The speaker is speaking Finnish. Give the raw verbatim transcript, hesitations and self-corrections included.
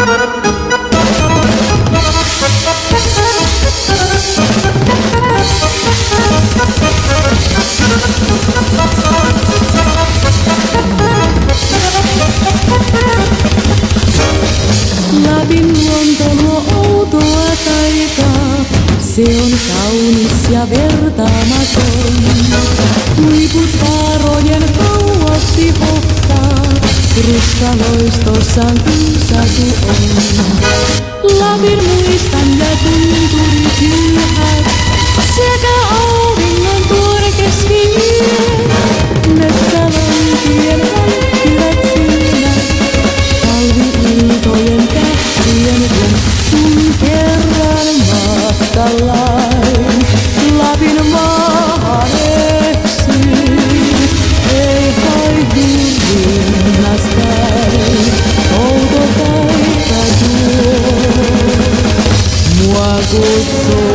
Lapin luonto luo outoa taikaa, se on kaunis ja vertaamaton. Huiput vaarojen kauaksi hohtaa, ruskaloistossaan kuusatu on. Lapin muistan ja tunturi kylhät, sekä auringon tuore keskiyö. Metsälampien välkkyvät silmät, talvi-iltojen tähtien kun, kun kerran matkallain Lapin maahan eksyin. Ei haidu rinnastain, outo paikka tuo, mua kutsuu.